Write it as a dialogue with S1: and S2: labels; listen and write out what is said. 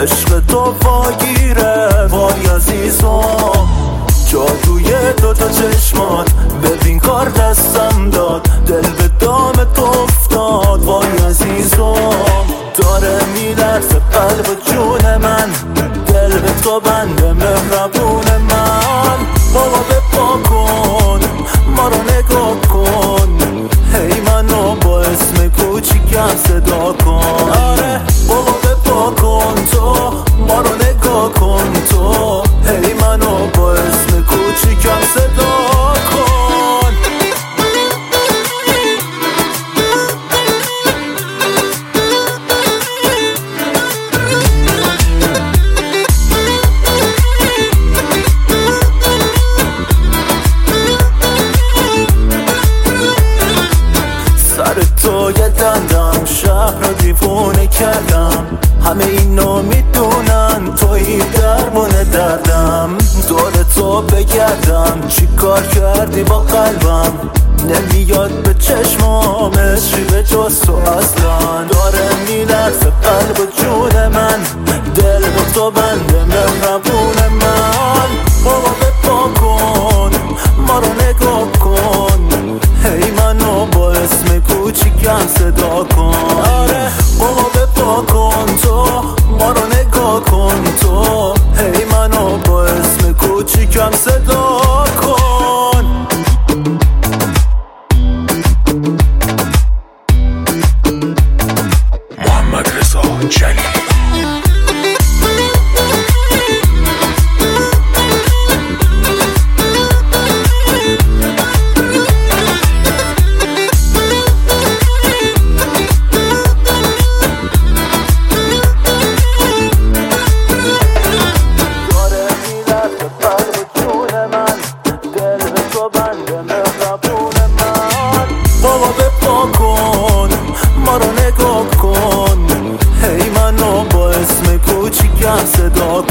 S1: عشق تو واگیره وای عزیزم، جادوی دوتا چشمات ببین کار دستم داد، دل به دام تو افتاد وای عزیزم، داره میلرزه قلب و جون من، دل به تو بنده مهربون من. بابا بپا کن ما رو نگاه کن، هی منو با اسم کوچیکم صدا کن. آره بابا بپا کن تو ما رو نگاه کن، تو هی منو با اسم کوچیکم صدا کن. تو یه دندم شهر رو دیوونه کردم، همه اینو میدونن توی درمونه دردم، دور تو بگردم چی کار کردی با قلبم، نمیاد به چشمام چی به جز تو اصلا، داره میلرزه قلب و جون من، دل به تو بنده مهربون من. بابا بپا کن ما رو نگاه کن، هی منو با اسم کوچیکم صدا کن. آره بابا بپا کن تو ما رو نگاه کن، تو هی منو با اسم کوچیکم صدا کن.
S2: محمد رضا جلیلی.
S1: بابا بپا کن ما رو نگاه کن، هی منو با اسم کوچیکم صدا